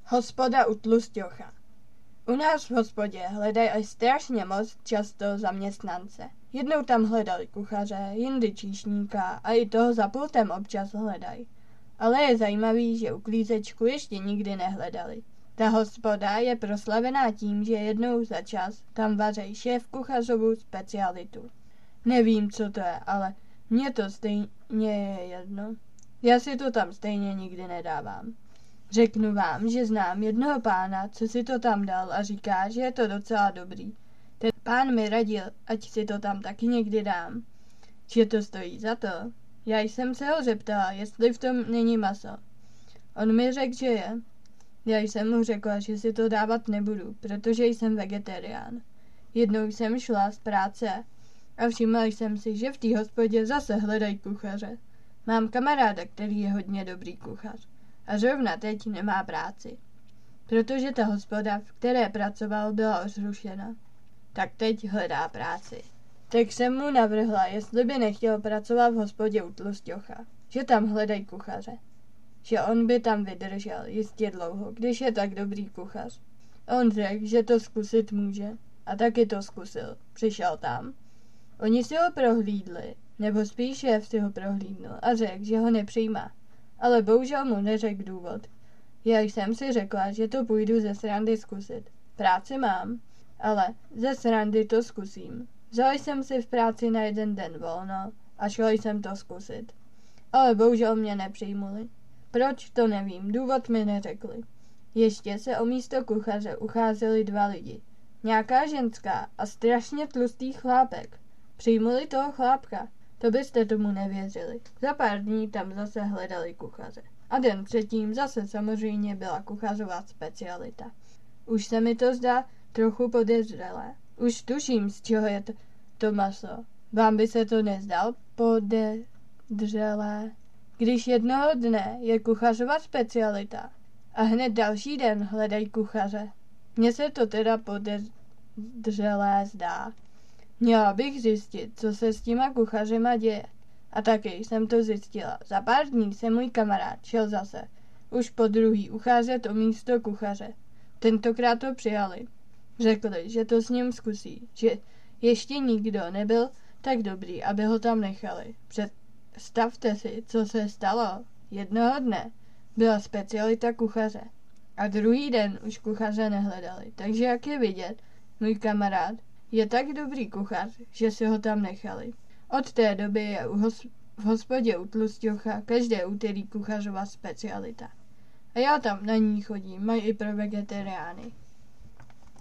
Hospoda u Tlusťocha. U nás v hospodě hledají strašně moc často zaměstnance. Jednou tam hledali kuchaře, jindy číšníka a i toho za pultem občas hledají. Ale je zajímavý, že uklízečku ještě nikdy nehledali. Ta hospoda je proslavená tím, že jednou za čas tam vaří šéf kuchařovou specialitu. Nevím, co to je, ale mně to stejně je jedno. Já si to tam stejně nikdy nedávám. Řeknu vám, že znám jednoho pána, co si to tam dal a říká, že je to docela dobrý. Ten pán mi radil, ať si to tam taky někdy dám. Že to stojí za to. Já jsem se ho zeptala, jestli v tom není maso. On mi řekl, že je. Já jsem mu řekla, že si to dávat nebudu, protože jsem vegetarián. Jednou jsem šla z práce a všimla jsem si, že v té hospodě zase hledají kuchaře. Mám kamaráda, který je hodně dobrý kuchař. A zrovna teď nemá práci. Protože ta hospoda, v které pracoval, byla zrušena. Tak teď hledá práci. Tak jsem mu navrhla, jestli by nechtěl pracovat v hospodě u Tlusťocha. Že tam hledají kuchaře. Že on by tam vydržel jistě dlouho, když je tak dobrý kuchař. On řekl, že to zkusit může. A taky to zkusil. Přišel tam. Oni si ho prohlídli, nebo spíš šéf si ho prohlídnul a řekl, že ho nepřijímá. Ale bohužel mu neřekl důvod. Já jsem si řekla, že to půjdu ze srandy zkusit. Práci mám, ale ze srandy to zkusím. Vzala jsem si v práci na jeden den volno a šla jsem to zkusit. Ale bohužel mě nepřijmuli. Proč, to nevím, důvod mi neřekli. Ještě se o místo kuchaře ucházeli 2 lidi. Nějaká ženská a strašně tlustý chlápek. Přijmuli toho chlápka. To byste tomu nevěřili. Za pár dní tam zase hledali kuchaře. A den předtím zase samozřejmě byla kuchařová specialita. Už se mi to zdá trochu podezřelé. Už tuším, z čeho je to maso. Vám by se to nezdal podezřelé? Když jednoho dne je kuchařová specialita a hned další den hledají kuchaře. Mně se to teda podezřelé zdá. Měla bych zjistit, co se s těma kuchařema děje. A taky jsem to zjistila. Za pár dní se můj kamarád šel zase. Už po druhý ucházet o místo kuchaře. Tentokrát to přijali. Řekli, že to s ním zkusí. Že ještě nikdo nebyl tak dobrý, aby ho tam nechali. Představte si, co se stalo. Jednoho dne byla specialita kuchaře. A druhý den už kuchaře nehledali. Takže jak je vidět, můj kamarád je tak dobrý kuchař, že si ho tam nechali. Od té doby je v hospodě u Tlusťocha každé úterý kuchařová specialita. A já tam na ní chodím, mají i pro vegetariány.